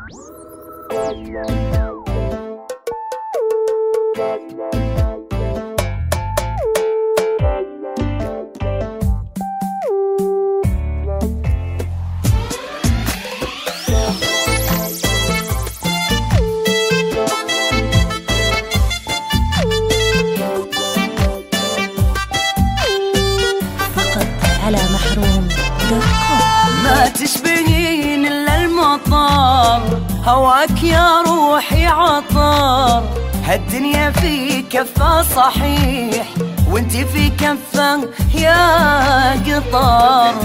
على محروم.com. ما تشبهين إلا المطر، هواك يا روحي عطر، هالدنيا في كفة صحيح وانتي في كفة يا قطر.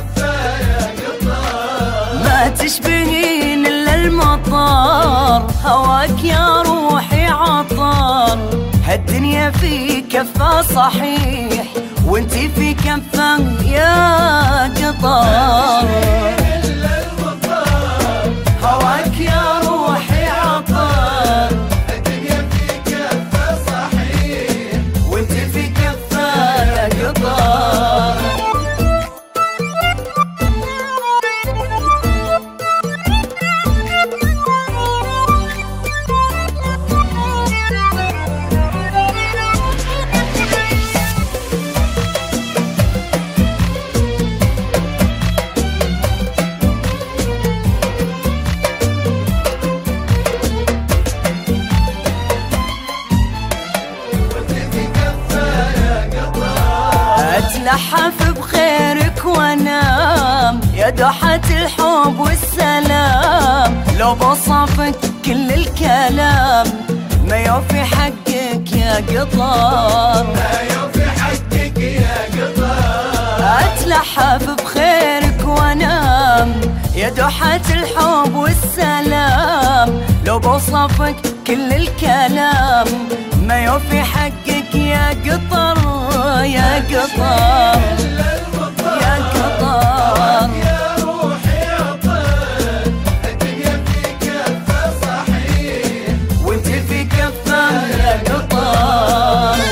ما تشبهين إلا المطر، هواك يا روحي عطر، هالدنيا في كفة صحيح وانتي في كفة يا قطر. هواك يا روحي عطر، الدنيا في كفة صحيح وانتي في كفة يا قطر. اتلحف بخيرك وانام يا دوحة الحب والسلام، لو بوصفك كل الكلام ما يوفي حقك يا قطر، ما يوفي حقك يا قطر. اتلحف بخيرك وانام يا دوحة الحب والسلام، لو بوصفك كل الكلام ما يوفي حقك يا قطر يا قطر يا قطر. يا روحي عطر، الدنيا في كفة صحيح وانتي في كفة يا قطر.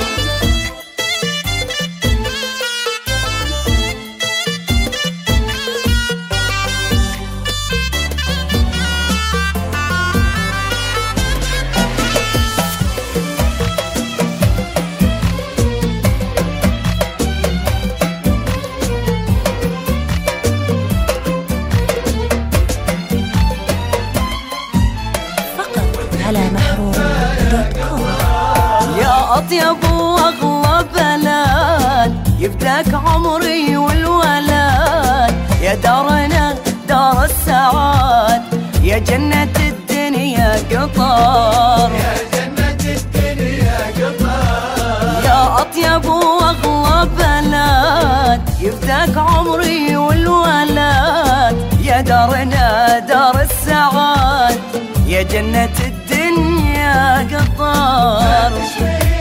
على محروم.com. يا أطيب وأغلى بلد يفداك عمري والولد، يا دارنا دار السعاد، يا جنة الدنيا قطر، يا جنة الدنيا قطر. يا أطيب وأغلى بلد يفداك عمري والولد، يا دارنا دار السعاد، يا جنة الدنيا قطر.